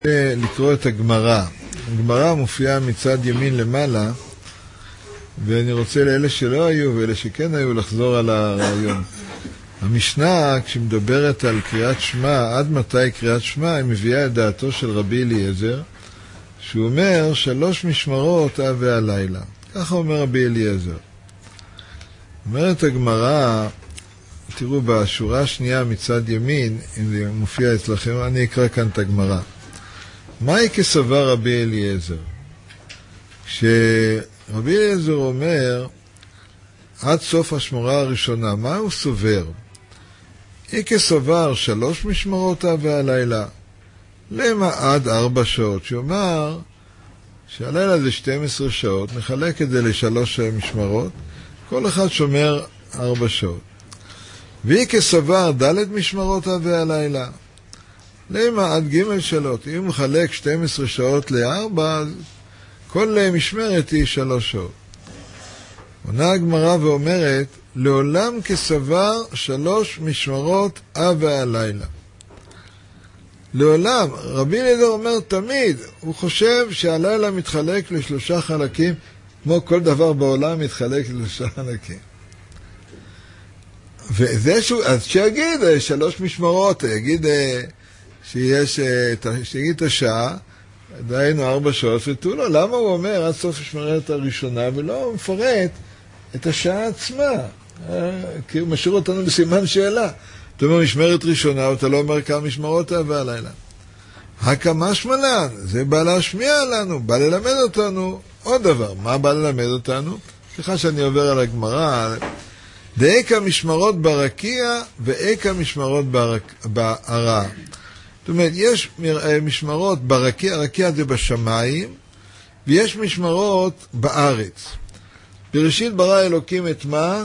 לקרוא את הגמרא. הגמרא מופיעה מצד ימין למעלה, ואני רוצה לאלה שלא היו ואלה שכן היו לחזור על הרעיון. המשנה, כשמדברת על קריאת שמע, עד מתי קריאת שמע, היא מביאה את דעתו של רבי אליעזר, שהוא אומר 3 משמרות והלילה. ככה אומר רבי אליעזר. אומרת הגמרא, תראו בשורה השנייה מצד ימין, אם זה מופיע אצלכם, אני אקרא כאן את הגמרא. מהי כסבר רבי אליעזר? כשרבי אליעזר אומר, עד סוף השמורה הראשונה, מה הוא סובר? היא כסבר 3 משמרות והלילה. למה עד 4 שעות? שאומר שהלילה זה 12 שעות, נחלק את זה ל3 משמרות, כל אחד שומר 4 שעות. והיא כסבר 4 משמרות והלילה. למה עד ג' שעות? אם מחלק 12 שעות ל4, כל משמרת היא 3 שעות. עונה הגמרא ואומרת, לעולם כסבר 3 משמרות והלילה. לעולם, רבי אליעזר אומר תמיד, הוא חושב שהלילה מתחלק ל3 חלקים, כמו כל דבר בעולם מתחלק ל3 חלקים. וזה שהוא, אז שיגיד 3 משמרות, יגיד שיגיד את השעה, דהיינו 4 שעות, ותראו לו, למה הוא אומר עד סוף המשמרת הראשונה, ולא מפרט את השעה עצמה, כי הוא משאיר אותנו בסימן שאלה. אתה אומר משמרת ראשונה, ואתה לא אומר כמה משמרות והלילה. הקמה שמלן, זה בא להשמיע לנו, בא ללמד אותנו עוד דבר. מה בא ללמד אותנו? סליחה שאני עובר על הגמרא, דאקה משמרות ברקיע ואקה משמרות בערה. זאת אומרת, יש משמרות ברקיע, הרקיע זה בשמיים, ויש משמרות בארץ. בראשית ברא אלוקים את מה?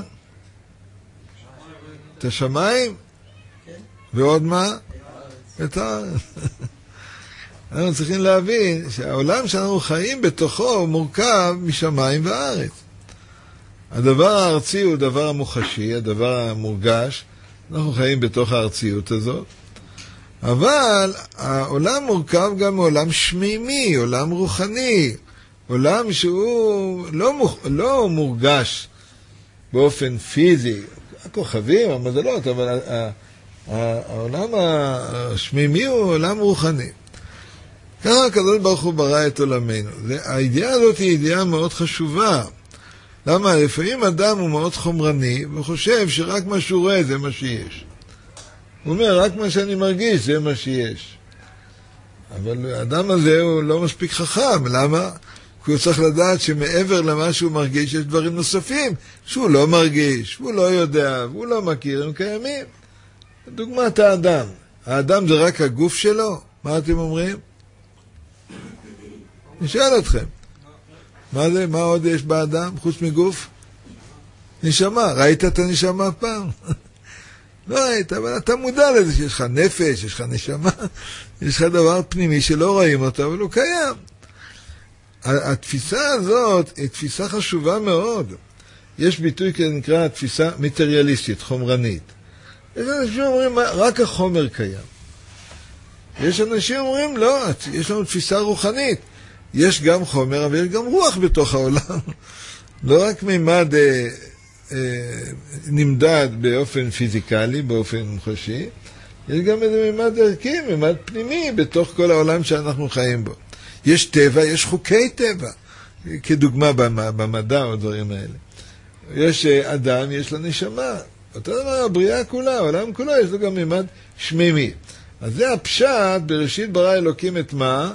את השמיים? ועוד מה? את הארץ. אנחנו צריכים להבין שהעולם שאנחנו חיים בתוכו מורכב משמיים וארץ. הדבר הארצי הוא דבר המוחשי, הדבר המורגש, אנחנו חיים בתוך הארציות הזאת, אבל העולם מורכב גם מעולם שמימי, עולם רוחני, עולם שהוא לא מורגש באופן פיזי, הכוכבים, המזלות, אבל העולם השמימי הוא עולם רוחני. ככה הקדוש ברוך הוא ברא את עולמנו. הידיעה הזאת היא ידיעה מאוד חשובה. למה? לפעמים אדם הוא מאוד חומרני, וחושב שרק מה שהוא רואה זה מה שיש. הוא אומר, רק מה שאני מרגיש זה מה שיש. אבל האדם הזה הוא לא מספיק חכם. למה? כי הוא צריך לדעת שמעבר למה שהוא מרגיש, יש דברים נוספים שהוא לא מרגיש, הוא לא יודע, הוא לא מכיר, הם קיימים. דוגמת האדם. האדם זה רק הגוף שלו? מה אתם אומרים? נשאל אתכם. מה זה? מה עוד יש באדם חוץ מגוף? נשמה. ראית את הנשמה פעם? לא ראית, אבל אתה מודע לזה שיש לך נפש, יש לך נשמה, יש לך דבר פנימי שלא רואים אותו, אבל הוא קיים. התפיסה הזאת היא תפיסה חשובה מאוד. יש ביטוי כזה נקרא תפיסה מטריאליסטית, חומרנית. יש אנשים אומרים, רק החומר קיים. יש אנשים אומרים, לא, יש לנו תפיסה רוחנית. יש גם חומר, אבל יש גם רוח בתוך העולם. לא רק מימד נמדד באופן פיזיקלי, באופן מוחשי, יש גם איזה מימד ערכי, מימד פנימי בתוך כל העולם שאנחנו חיים בו. יש טבע, יש חוקי טבע, כדוגמה במדע או דברים האלה. יש אדם, יש לו נשמה. אותו דבר, הבריאה כולה, העולם כולו, יש לו גם מימד שמימי. אז זה הפשט, בראשית ברא אלוקים את מה?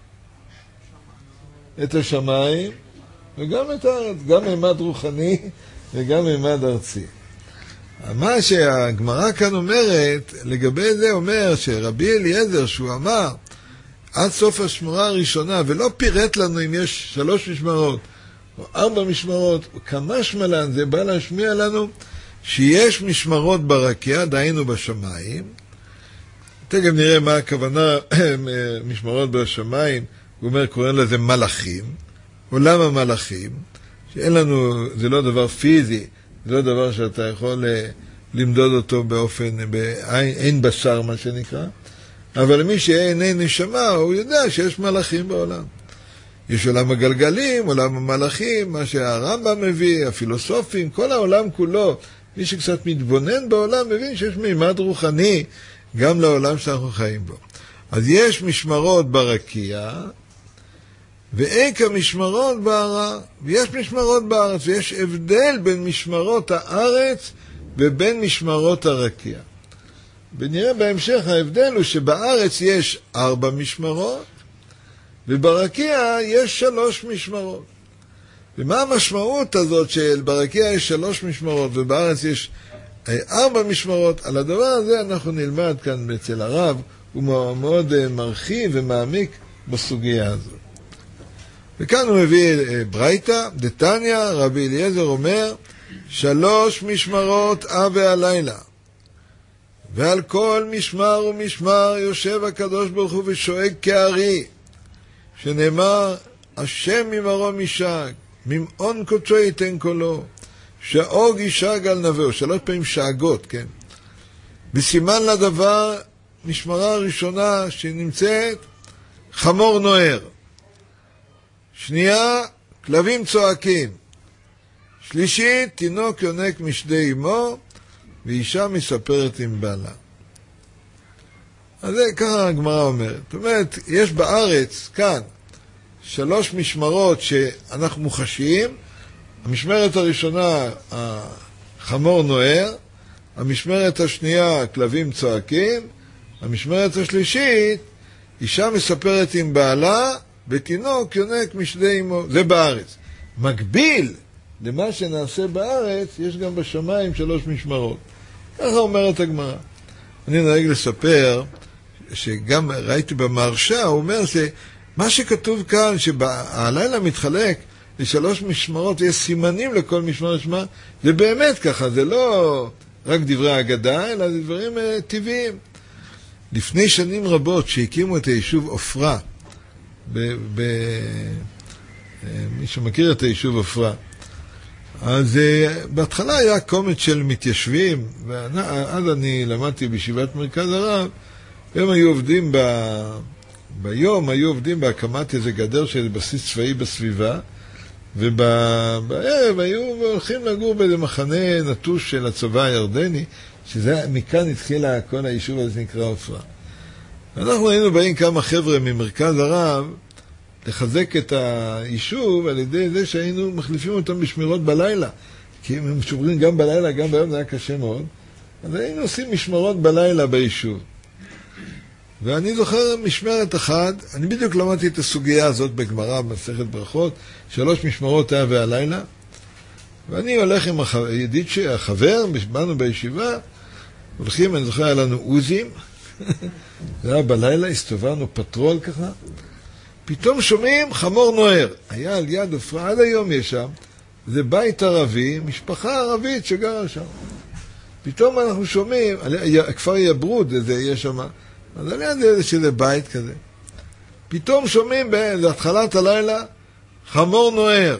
את השמיים, וגם את הארץ, גם מימד רוחני וגם מימד ארצי. מה שהגמרא כאן אומרת, לגבי זה אומר שרבי אליעזר, שהוא אמר, עד סוף השמורה הראשונה, ולא פירט לנו אם יש 3 משמרות, או 4 משמרות, או כמה שמלן, זה בא להשמיע לנו, שיש משמרות ברקיע, דהיינו בשמיים. תכף נראה מה הכוונה משמרות בשמיים, הוא אומר, קוראים לזה מלאכים, עולם המלאכים, שאין לנו, זה לא דבר פיזי, זה לא דבר שאתה יכול למדוד אותו באופן, אין בשר מה שנקרא, אבל מי שאיני נשמה, הוא יודע שיש מלאכים בעולם. יש עולם הגלגלים, עולם המלאכים, מה שהרמב"ם מביא, הפילוסופים, כל העולם כולו. מי שקצת מתבונן בעולם מבין שיש מימד רוחני גם לעולם שאנחנו חיים בו. אז יש משמרות ברקיע, ואין כמשמרות בערה, ויש משמרות בארץ, ויש הבדל בין משמרות הארץ ובין משמרות הרקיע. ונראה בהמשך ההבדל הוא שבארץ יש 4 משמרות, וברקיע יש 3 משמרות. ומה המשמעות הזאת של ברקיע יש 3 משמרות ובארץ יש 4 משמרות? על הדבר הזה אנחנו נלמד כאן אצל הרב, הוא מאוד מרחיב ומעמיק בסוגיה הזאת. וכאן הוא מביא ברייתא, דתניא, רבי אליעזר אומר, 3 משמרות והלילה. ועל כל משמר ומשמר יושב הקדוש ברוך הוא ושואג כארי, שנאמר, השם ממרום ישאג, ממעון קודשו ייתן קולו, שאוג ישאג על נבאו, 3 פעמים שאגות, כן? בסימן לדבר, משמרה הראשונה שנמצאת, חמור נוער. שנייה, כלבים צועקים. שלישית, תינוק יונק משדי אמו, ואישה מספרת עם בעלה. אז זה ככה הגמרא אומרת. זאת אומרת, יש בארץ, כאן, 3 משמרות שאנחנו מוחשים. המשמרת הראשונה, החמור נוער. המשמרת השנייה, כלבים צועקים. המשמרת השלישית, אישה מספרת עם בעלה, ותינוק יונק משדי אמו. זה בארץ. מקביל למה שנעשה בארץ, יש גם בשמיים 3 משמרות. ככה אומרת הגמרא. אני נהג לספר, שגם ראיתי במהרש"א, הוא אומר שמה שכתוב כאן, שהלילה מתחלק ל3 משמרות, ויש סימנים לכל משמר, זה באמת ככה, זה לא רק דברי אגדה, אלא זה דברים טבעיים. לפני שנים רבות, שהקימו את היישוב עופרה, מי שמכיר את היישוב עופרה, אז בהתחלה היה קומץ של מתיישבים, ואז אני למדתי בישיבת מרכז הרב, הם היו עובדים ביום, היו עובדים בהקמת איזה גדר של בסיס צבאי בסביבה, ובערב היו הולכים לגור באיזה מחנה נטוש של הצבא הירדני, מכאן התחילה כל היישוב הזה נקרא עופרה. אנחנו היינו באים כמה חבר'ה ממרכז הרב, לחזק את היישוב על ידי זה שהיינו מחליפים אותם בשמירות בלילה, כי הם שומרים גם בלילה, גם ביום, זה היה קשה מאוד. אז היינו עושים משמרות בלילה ביישוב. ואני זוכר משמרת אחת, אני בדיוק למדתי את הסוגיה הזאת בגמרא, במסכת ברכות, 3 משמרות והלילה, ואני הולך עם הידיד החבר, באנו בישיבה, הולכים, אני זוכר, היה לנו עוזים, זה היה בלילה, הסתובבנו פטרול ככה, פתאום שומעים חמור נוער. היה על יד עופרה, עד היום יש שם, זה בית ערבי, משפחה ערבית שגרה שם. פתאום אנחנו שומעים, הכפר יברוד, יש שם, אז על יד איזה בית כזה. פתאום שומעים בהתחלת הלילה, חמור נוער.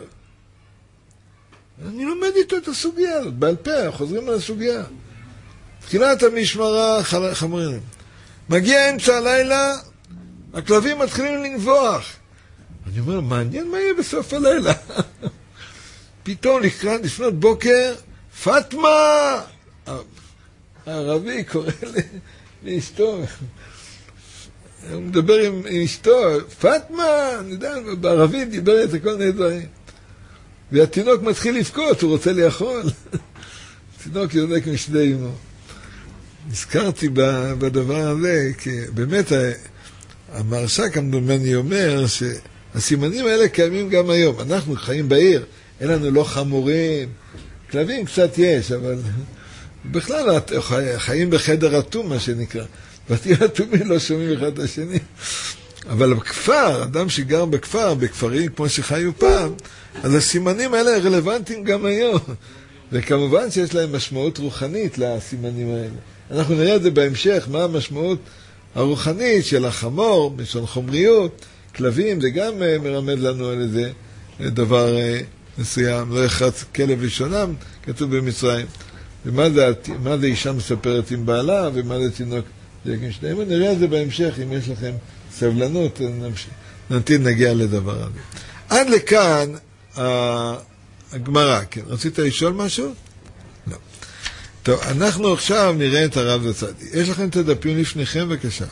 אני לומד איתו את הסוגיה הזאת, בעל פה, חוזרים על הסוגיה. תחילת המשמרה, חמורים. מגיע אמצע הלילה, הכלבים מתחילים לנבוח. אני אומר, מעניין מה יהיה בסוף הלילה. פתאום לפנות בוקר, פטמה! הערבי קורא לאשתו, הוא מדבר עם אשתו, פטמה! אני יודע, בערבית דיבר את הכל נהדרים. והתינוק מתחיל לבכות, הוא רוצה לאכול. תינוק יונק משדי אמו. נזכרתי בדבר הזה, כי באמת המהרש"א כמדומני אומר שהסימנים האלה קיימים גם היום. אנחנו חיים בעיר, אין לנו לא חמורים, כלבים קצת יש, אבל בכלל חיים בחדר אטום, מה שנקרא. בתים אטומים לא שומעים אחד את השני. אבל בכפר, אדם שגר בכפר, בכפרים כמו שחיו פעם, אז הסימנים האלה רלוונטיים גם היום. וכמובן שיש להם משמעות רוחנית לסימנים האלה. אנחנו נראה את זה בהמשך, מה המשמעות הרוחנית של החמור, בשון חומריות, כלבים, זה גם מרמד לנו על איזה דבר מסוים. לא יחץ כלב לשונם, כתוב במצרים. ומה זה אישה מספרת עם בעלה, ומה זה תינוק שניהם, נראה את זה בהמשך, אם יש לכם סבלנות, נמתין נגיע לדבר הזה. עד לכאן הגמרא, כן, רצית לשאול משהו? לא. טוב, אנחנו עכשיו נראה את הרב זצ"ל. יש לכם את הדפים לפניכם, בבקשה.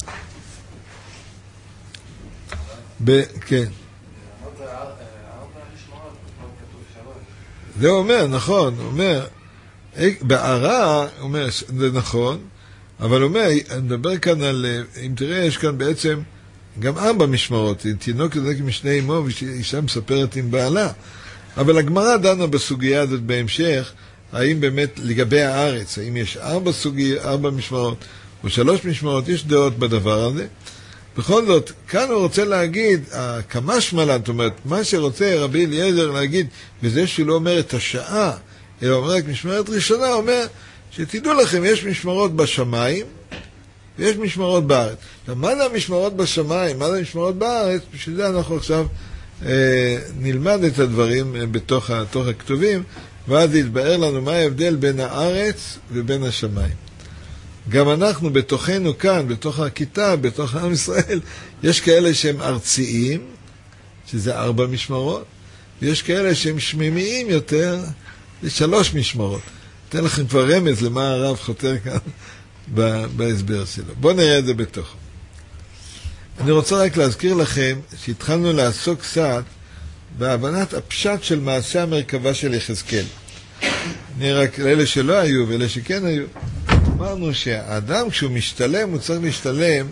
כן. זה אומר, נכון, הוא אומר, בערה, הוא אומר, זה נכון, אבל הוא אומר, אני מדבר כאן על, אם תראה, יש כאן בעצם גם 4 משמרות, תינוק יונק משני אמו, ואישה מספרת עם בעלה, אבל הגמרא דנה בסוגיה הזאת בהמשך, האם באמת לגבי הארץ, האם יש 4 משמרות, או 3 משמרות, יש דעות בדבר הזה. בכל זאת, כאן הוא רוצה להגיד, כמה שמלן, זאת אומרת, מה שרוצה רבי אליעזר להגיד, וזה שהוא לא אומר את השעה, אלא אומר רק משמרת ראשונה, אומר שתדעו לכם, יש משמרות בשמיים, ויש משמרות בארץ. עכשיו, מה זה המשמרות בשמיים, מה זה המשמרות בארץ? בשביל זה אנחנו עכשיו נלמד את הדברים בתוך הכתובים, ואז יתבאר לנו מה ההבדל בין הארץ ובין השמיים. גם אנחנו בתוכנו כאן, בתוך הכיתה, בתוך עם ישראל, יש כאלה שהם ארציים, שזה 4 משמרות, ויש כאלה שהם שמימיים יותר, זה 3 משמרות. אתן לכם כבר רמז למה הרב חותר כאן בהסבר שלו. בואו נראה את זה בתוכו. אני רוצה רק להזכיר לכם שהתחלנו לעסוק קצת בהבנת הפשט של מעשה המרכבה של יחזקאל. אני רק לאלה שלא היו ואלה שכן היו. אמרנו שהאדם כשהוא משתלם, הוא צריך להשתלם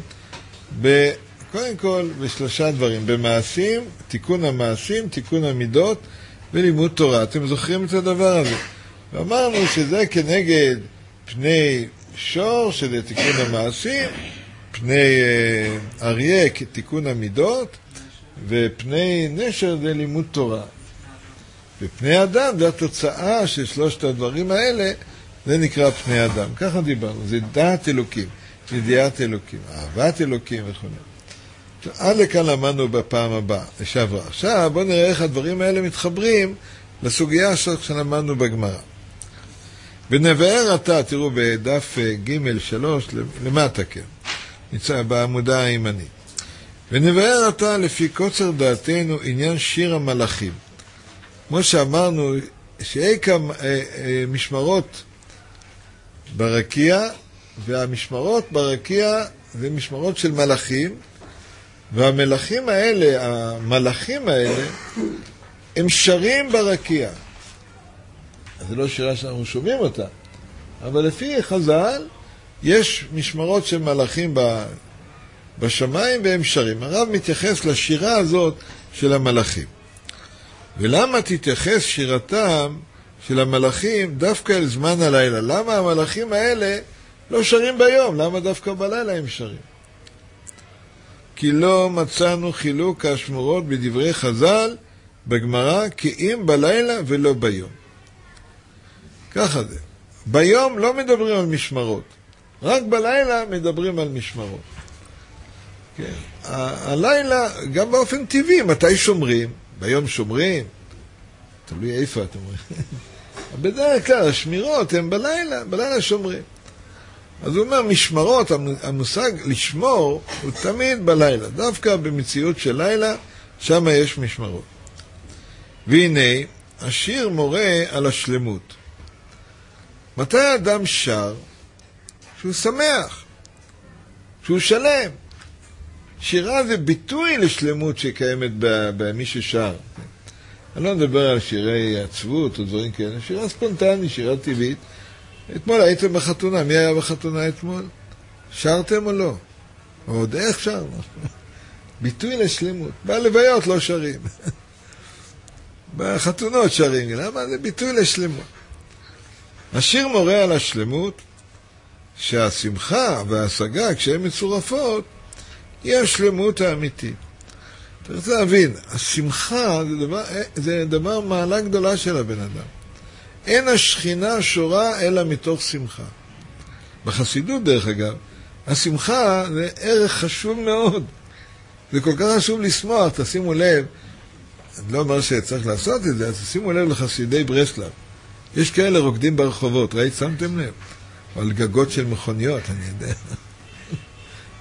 קודם כל ב3 דברים. במעשים, תיקון המעשים, תיקון המידות ולימוד תורה. אתם זוכרים את הדבר הזה? ואמרנו שזה כנגד פני שור, שזה תיקון המעשים, פני אריה כתיקון המידות, ופני נשר זה לימוד תורה. ופני אדם זה התוצאה של 3 הדברים האלה, זה נקרא פני אדם. ככה דיברנו, זה דעת אלוקים, ידיעת אלוקים, אהבת אלוקים וכו'. עד לכאן למדנו בפעם הבאה, שעברה. עכשיו בואו נראה איך הדברים האלה מתחברים לסוגיה שלמדנו בגמרא. ונבאר אתה, תראו בדף ג' 3 למטה, כן, נמצא בעמודה הימנית. ונבאר אתה לפי קוצר דעתנו עניין שיר המלאכים. כמו שאמרנו, שאיקה משמרות ברקיע, והמשמרות ברקיע זה משמרות של מלאכים, והמלאכים האלה, המלאכים האלה, הם שרים ברקיע. אז זה לא שירה שאנחנו שומעים אותה, אבל לפי חז"ל, יש משמרות של מלאכים בשמיים והם שרים. הרב מתייחס לשירה הזאת של המלאכים. ולמה תתייחס שירתם של המלאכים דווקא אל זמן הלילה? למה המלאכים האלה לא שרים ביום? למה דווקא בלילה הם שרים? כי לא מצאנו חילוק השמורות בדברי חז"ל בגמרא, כי אם בלילה ולא ביום. ככה זה. ביום לא מדברים על משמרות, רק בלילה מדברים על משמרות. כן. הלילה, גם באופן טבעי, מתי שומרים? ביום שומרים? תלוי איפה אתם אומרים. בדרך כלל, השמירות הן בלילה שומרים. אז הוא אומר, משמרות, המושג לשמור, הוא תמיד בלילה. דווקא במציאות של לילה, שם יש משמרות. והנה, השיר מורה על השלמות. מתי האדם שר? שהוא שמח, שהוא שלם. שירה זה ביטוי לשלמות שקיימת במי ששר. אני לא מדבר על שירי עצבות או דברים כאלה, שירה ספונטנית, שירה טבעית. אתמול הייתם בחתונה, מי היה בחתונה אתמול? שרתם או לא? או עוד איך שרנו? ביטוי לשלמות. בלוויות לא שרים. בחתונות שרים. למה? זה ביטוי לשלמות. השיר מורה על השלמות, שהשמחה וההשגה, כשהן מצורפות, היא השלמות האמיתית. אתה רוצה להבין, השמחה זה דבר מעלה גדולה של הבן אדם. אין השכינה שורה אלא מתוך שמחה. בחסידות דרך אגב, השמחה זה ערך חשוב מאוד. זה כל כך חשוב לשמוח, תשימו לב, אני לא אומר שצריך לעשות את זה, אז תשימו לב לחסידי ברסלב. יש כאלה רוקדים ברחובות, ראית? שמתם לב? על גגות של מכוניות, אני יודע.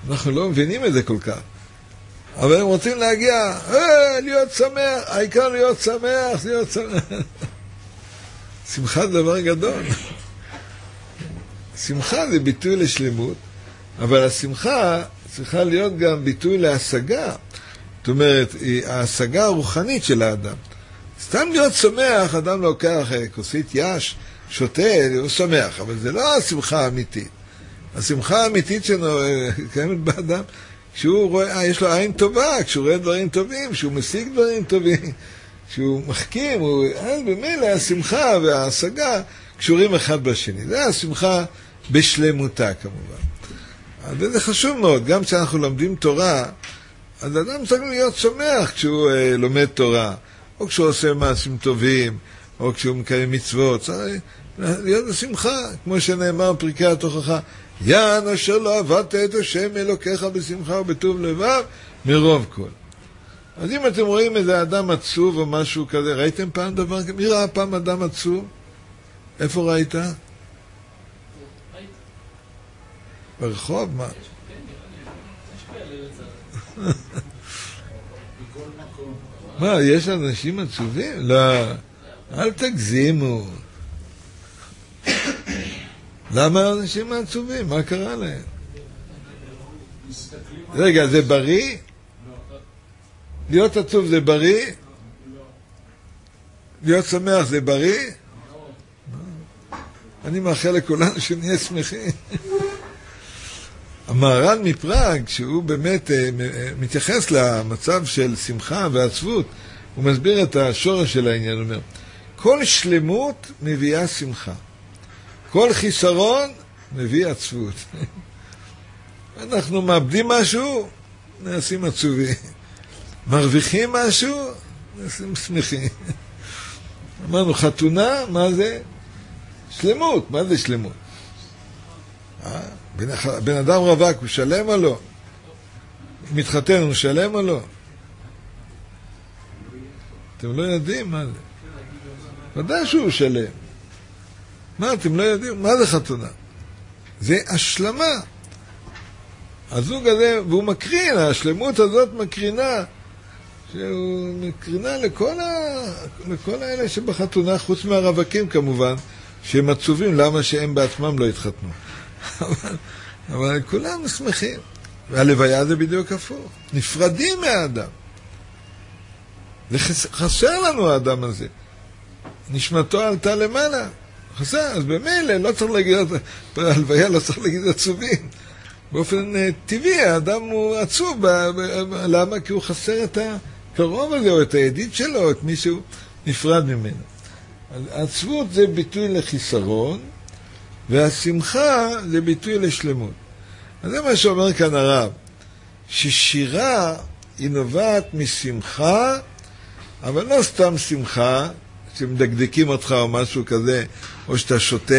אנחנו לא מבינים את זה כל כך. אבל הם רוצים להגיע, להיות שמח, העיקר להיות שמח, להיות שמח. שמחה זה דבר גדול. שמחה זה ביטוי לשלמות, אבל השמחה צריכה להיות גם ביטוי להשגה. זאת אומרת, ההשגה הרוחנית של האדם. סתם להיות שמח, אדם לוקח כוסית יש, שותה, הוא שמח, אבל זה לא השמחה האמיתית. השמחה האמיתית שלנו קיימת באדם, כשהוא רואה, יש לו עין טובה, כשהוא רואה דברים טובים, כשהוא משיג דברים טובים, כשהוא מחכים, אז במילא השמחה וההשגה קשורים אחד בשני. זה השמחה בשלמותה כמובן. וזה חשוב מאוד, גם כשאנחנו לומדים תורה, אז אדם צריך להיות שמח כשהוא לומד תורה, או כשהוא עושה מעשים טובים, או כשהוא מקיים מצוות, צריך להיות בשמחה, כמו שנאמר פרקי התוכחה, יען אשר לא עבדת את השם אלוקיך בשמחה ובטוב לבב מרוב כל. אז אם אתם רואים איזה אדם עצוב או משהו כזה, ראיתם פעם דבר כזה? מי ראה פעם אדם עצוב? איפה ראית? ברחוב? מה? מה, יש אנשים עצובים? לא, אל תגזימו. למה אנשים עצובים? מה קרה להם? רגע, זה בריא? להיות עצוב זה בריא? להיות שמח זה בריא? אני מאחל לכולנו שנהיה שמחים. המהר"ל מפראג, שהוא באמת מתייחס למצב של שמחה ועצבות, הוא מסביר את השורש של העניין, הוא אומר, כל שלמות מביאה שמחה, כל חיסרון מביא עצבות. אנחנו מאבדים משהו, נעשים עצובים. מרוויחים משהו, נעשים שמחים. אמרנו, חתונה, מה זה? שלמות, מה זה שלמות? בן אדם רווק, הוא שלם או לא? מתחתן, הוא שלם או לא? אתם לא יודעים מה זה. ודאי שהוא שלם. מה, אתם לא יודעים? מה זה חתונה? זה השלמה. הזוג הזה, והוא מקרין, השלמות הזאת מקרינה, שהוא מקרינה לכל האלה שבחתונה, חוץ מהרווקים כמובן, שהם עצובים, למה שהם בעצמם לא התחתנו. אבל כולם שמחים. והלוויה זה בדיוק הפוך. נפרדים מהאדם. חסר לנו האדם הזה. נשמתו עלתה למעלה. חסר, אז במילא לא צריך להגיד, בהלוויה לא צריך להגיד עצובים. באופן טבעי האדם הוא עצוב. למה? כי הוא חסר את הקרוב הזה, או את הידיד שלו, או את מישהו נפרד ממנו. העצבות זה ביטוי לחיסרון, והשמחה זה ביטוי לשלמות. אז זה מה שאומר כאן הרב, ששירה היא נובעת משמחה, אבל לא סתם שמחה, שמדקדקים אותך או משהו כזה, או שאתה שותה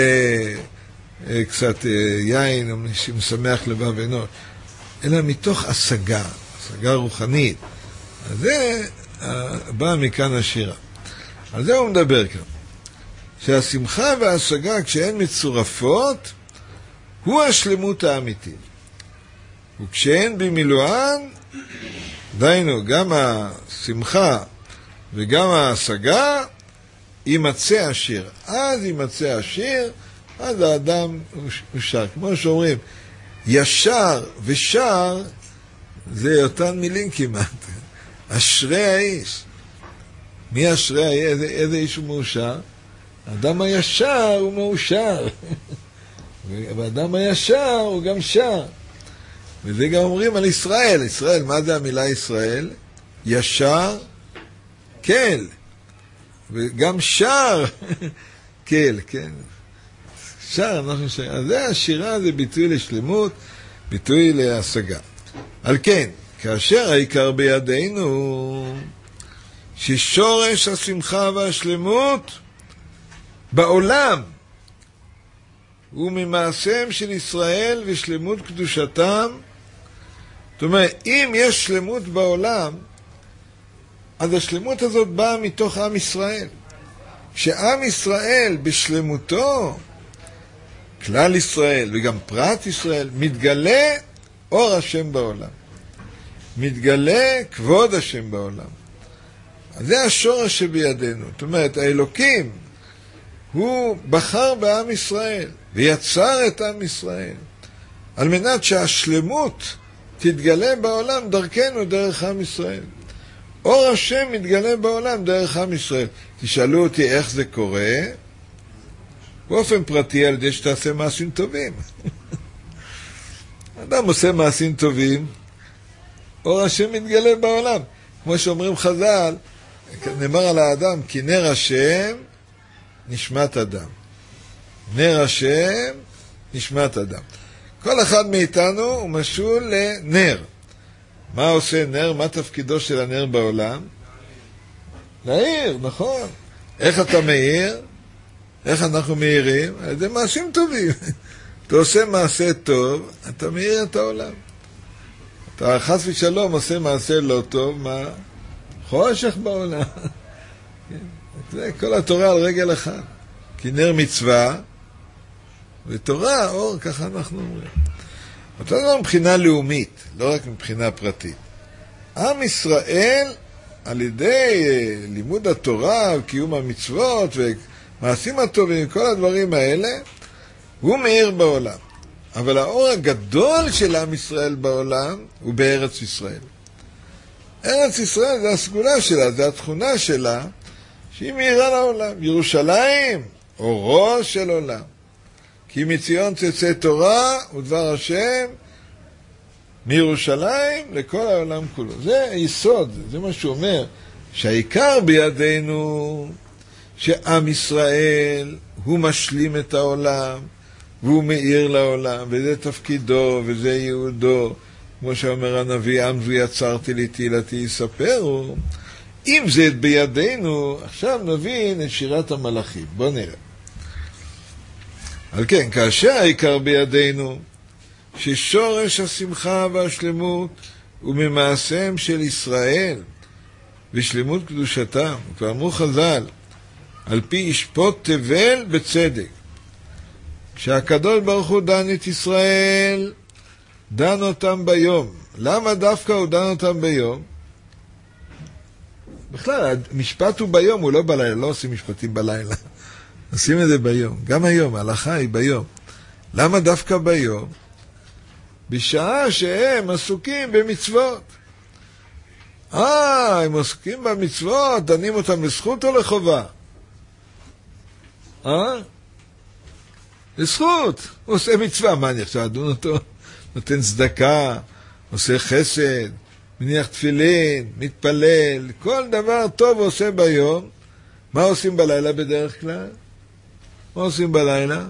קצת יין, או שמשמח לבב אנוש, אלא מתוך השגה, השגה רוחנית. אז זה בא מכאן השירה. על זה הוא מדבר כאן. שהשמחה וההשגה, כשהן מצורפות, הוא השלמות האמיתית. וכשהן במילואן, דיינו, גם השמחה וגם ההשגה, יימצא השיר. אז יימצא השיר, אז האדם הוא שר. כמו שאומרים, ישר ושר, זה אותן מילים כמעט. אשרי האיש. מי אשרי האיש? איזה איש הוא מאושר? האדם הישר הוא מאושר. והאדם הישר הוא גם שר. וזה גם אומרים על ישראל. ישראל, מה זה המילה ישראל? ישר, כל. וגם שר, כל, כן. שר, אנחנו שר. אז זה השירה, זה ביטוי לשלמות, ביטוי להשגה. על כן, כאשר העיקר בידינו, ששורש השמחה והשלמות בעולם הוא ממעשיהם של ישראל ושלמות קדושתם. זאת אומרת, אם יש שלמות בעולם, אז השלמות הזאת באה מתוך עם ישראל. כשעם ישראל בשלמותו, כלל ישראל וגם פרט ישראל, מתגלה אור השם בעולם. מתגלה כבוד השם בעולם. אז זה השורש שבידינו. זאת אומרת, האלוקים, הוא בחר בעם ישראל, ויצר את עם ישראל, על מנת שהשלמות תתגלה בעולם דרכנו, דרך עם ישראל. אור השם מתגלה בעולם דרך עם ישראל. תשאלו אותי איך זה קורה, באופן פרטי על ידי שתעשה מעשים טובים. אדם עושה מעשים טובים, אור השם מתגלה בעולם. כמו שאומרים חז"ל, נאמר על האדם, כי נר השם נשמת אדם. נר השם נשמת אדם. כל אחד מאיתנו הוא משול לנר. מה עושה נר? מה תפקידו של הנר בעולם? להאיר, נכון. איך אתה מאיר? איך אנחנו מאירים? זה מעשים טובים. אתה עושה מעשה טוב, אתה מאיר את העולם. אתה חס ושלום עושה מעשה לא טוב, מה? חושך בעולם. זה כל התורה על רגל אחד. כי נר מצווה, ותורה, אור, ככה אנחנו אומרים. אותו דבר מבחינה לאומית, לא רק מבחינה פרטית. עם ישראל, על ידי לימוד התורה, קיום המצוות ומעשים הטובים, כל הדברים האלה, הוא מאיר בעולם. אבל האור הגדול של עם ישראל בעולם הוא בארץ ישראל. ארץ ישראל זה הסגולה שלה, זה התכונה שלה, שהיא מאירה לעולם. ירושלים, אורו של עולם. כי מציון תצא תורה ודבר השם מירושלים לכל העולם כולו. זה היסוד, זה מה שהוא אומר, שהעיקר בידינו שעם ישראל הוא משלים את העולם והוא מאיר לעולם, וזה תפקידו וזה ייעודו. כמו שאומר הנביא, עם זו יצרתי לי תהילתי יספרו. אם זה בידינו, עכשיו נבין את שירת המלאכים. בוא נראה. על כן, כאשר העיקר בידינו, ששורש השמחה והשלמות הוא ממעשיהם של ישראל ושלמות קדושתם. כבר אמרו חז"ל, על פי ישפוט תבל בצדק. כשהקדוש ברוך הוא דן את ישראל, דן אותם ביום. למה דווקא הוא דן אותם ביום? בכלל, המשפט הוא ביום, הוא לא בלילה, לא עושים משפטים בלילה. עושים את זה ביום. גם היום, ההלכה היא ביום. למה דווקא ביום? בשעה שהם עסוקים במצוות. הם עסוקים במצוות, דנים אותם לזכות או לחובה? לזכות. הוא עושה מצווה, מה אני עכשיו אדון אותו? נותן צדקה, עושה חסד, מניח תפילין, מתפלל, כל דבר טוב הוא עושה ביום. מה עושים בלילה בדרך כלל? מה עושים בלילה?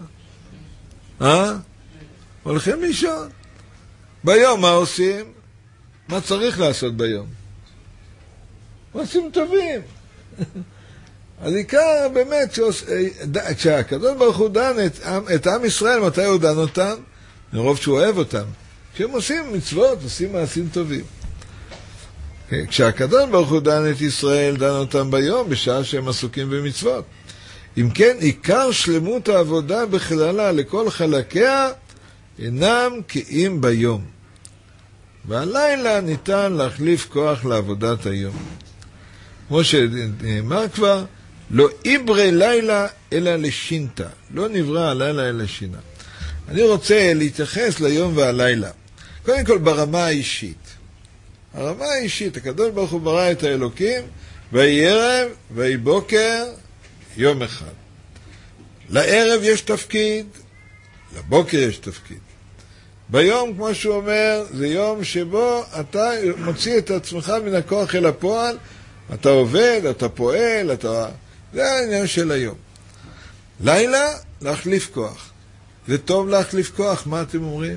הולכים לישון. ביום מה עושים? מה צריך לעשות ביום? מעשים טובים. אז עיקר באמת, כשהקדוש ברוך הוא דן את עם ישראל, מתי הוא דן אותם? מרוב שהוא אוהב אותם. כשהם עושים מצוות, עושים מעשים טובים. כשהקדוש ברוך הוא דן את ישראל, דן אותם ביום, בשעה שהם עסוקים במצוות. אם כן, עיקר שלמות העבודה בכללה לכל חלקיה, אינם קיים ביום. והלילה ניתן להחליף כוח לעבודת היום. כמו שנאמר כבר, לא עברי לילה אלא לשינתה. לא נברא הלילה אלא שינה. אני רוצה להתייחס ליום והלילה. קודם כל ברמה האישית. הרמה האישית, הקדוש ברוך הוא ברא את האלוקים, ויהי ערב, ויהי בוקר, יום אחד. לערב יש תפקיד, לבוקר יש תפקיד. ביום, כמו שהוא אומר, זה יום שבו אתה מוציא את עצמך מן הכוח אל הפועל, אתה עובד, אתה פועל, זה העניין של היום. לילה, להחליף כוח. זה טוב להחליף כוח, מה אתם אומרים?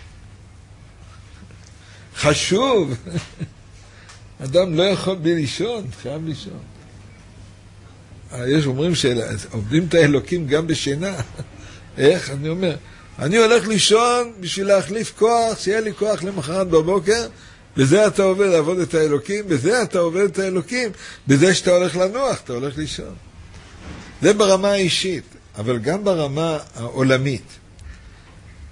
חשוב. אדם לא יכול בלי לישון, חייב לישון. יש אומרים שעובדים את האלוקים גם בשינה. איך? אני אומר, אני הולך לישון בשביל להחליף כוח, שיהיה לי כוח למחרת בבוקר, בזה אתה עובד לעבוד את האלוקים, בזה אתה עובד את האלוקים, בזה שאתה הולך לנוח, אתה הולך לישון. זה ברמה האישית, אבל גם ברמה העולמית.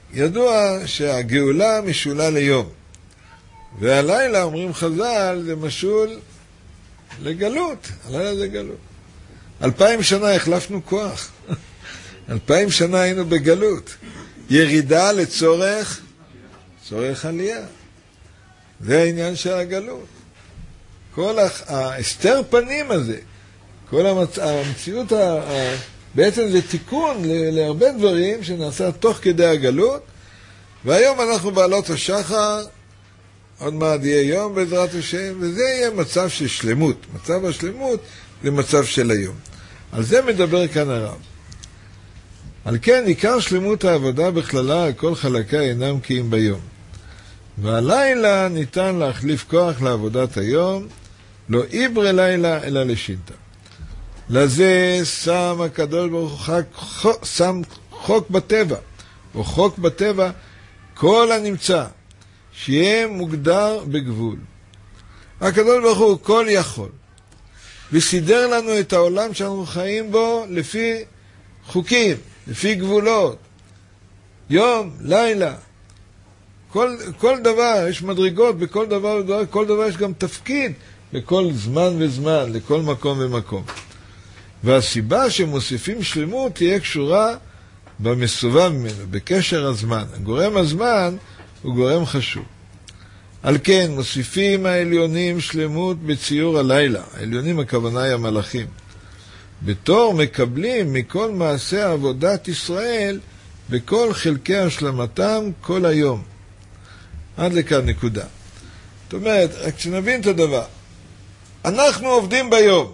ידוע שהגאולה משולה ליום, והלילה אומרים חז"ל זה משול לגלות, הלילה זה גלות. 2000 שנה החלפנו כוח, 2000 שנה היינו בגלות, ירידה לצורך עלייה, זה העניין של הגלות. כל ההסתר פנים הזה, כל המציאות, בעצם זה תיקון להרבה דברים שנעשה תוך כדי הגלות, והיום אנחנו בעלות השחר, עוד מעט יהיה יום בעזרת השם, וזה יהיה מצב של שלמות. מצב השלמות זה מצב של היום. על זה מדבר כאן הרב. על כן עיקר שלמות העבודה בכללה על כל חלקה אינם כי אם ביום. והלילה ניתן להחליף כוח לעבודת היום, לא עברי לילה אלא לשינתה. לזה שם הקדוש ברוך הוא שם חוק בטבע, או חוק בטבע, כל הנמצא, שיהיה מוגדר בגבול. הקדוש ברוך הוא כל יכול, וסידר לנו את העולם שאנחנו חיים בו לפי חוקים, לפי גבולות, יום, לילה, כל דבר, יש מדרגות בכל דבר ודבר, כל דבר יש גם תפקיד בכל זמן וזמן, לכל מקום ומקום. והסיבה שמוסיפים שלמות תהיה קשורה במסובב ממנו, בקשר הזמן. גורם הזמן הוא גורם חשוב. על כן מוסיפים העליונים שלמות בציור הלילה, העליונים הכוונה היא המלאכים. בתור מקבלים מכל מעשה עבודת ישראל בכל חלקי השלמתם כל היום. עד לכאן נקודה. זאת אומרת, רק שנבין את הדבר. אנחנו עובדים ביום.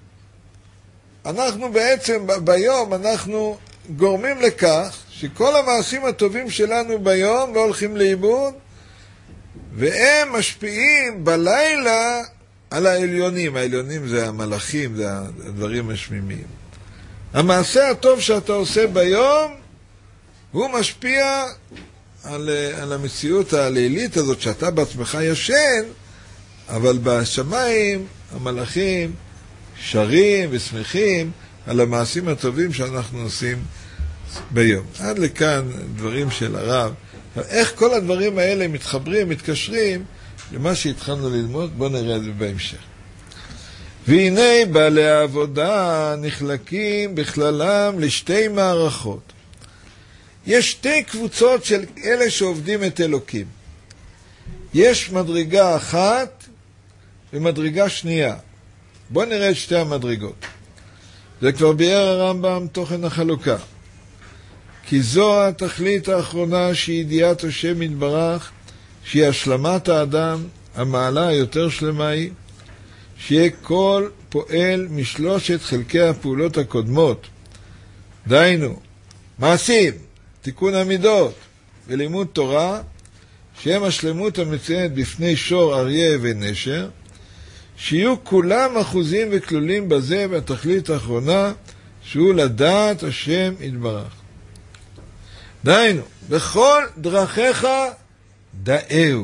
אנחנו בעצם ביום, אנחנו גורמים לכך שכל המעשים הטובים שלנו ביום לא הולכים לאיבוד, והם משפיעים בלילה על העליונים. העליונים זה המלאכים, זה הדברים השמימיים. המעשה הטוב שאתה עושה ביום, הוא משפיע על המציאות הלילית הזאת שאתה בעצמך ישן, אבל בשמיים המלאכים שרים ושמחים על המעשים הטובים שאנחנו עושים ביום. עד לכאן דברים של הרב. איך כל הדברים האלה מתחברים, מתקשרים למה שהתחלנו ללמוד, בואו נראה את זה בהמשך. והנה בעלי העבודה נחלקים בכללם לשתי מערכות. יש שתי קבוצות של אלה שעובדים את אלוקים. יש מדרגה אחת ומדרגה שנייה. בואו נראה את שתי המדרגות. זה כבר ביאר הרמב"ם תוכן החלוקה. כי זו התכלית האחרונה שהיא ידיעת השם יתברך, שהיא השלמת האדם, המעלה היותר שלמה היא, שיהיה כל פועל משלושת חלקי הפעולות הקודמות. דהיינו, מעשים, תיקון המידות ולימוד תורה, שהם השלמות המציינת בפני שור, אריה ונשר, שיהיו כולם אחוזים וכלולים בזה בתכלית האחרונה, שהוא לדעת השם יתברך. דהיינו, בכל דרכיך דאהו.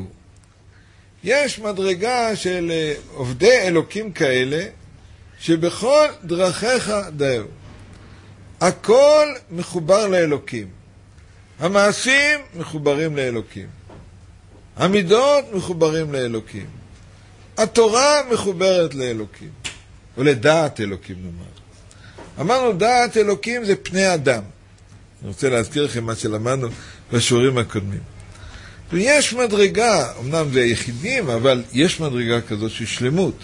יש מדרגה של עובדי אלוקים כאלה, שבכל דרכיך דאהו. הכל מחובר לאלוקים. המעשים מחוברים לאלוקים. המידות מחוברים לאלוקים. התורה מחוברת לאלוקים. או לדעת אלוקים נאמר. אמרנו דעת אלוקים זה פני אדם. אני רוצה להזכיר לכם מה שלמדנו בשיעורים הקודמים. ויש מדרגה, אמנם זה היחידים, אבל יש מדרגה כזאת של שלמות.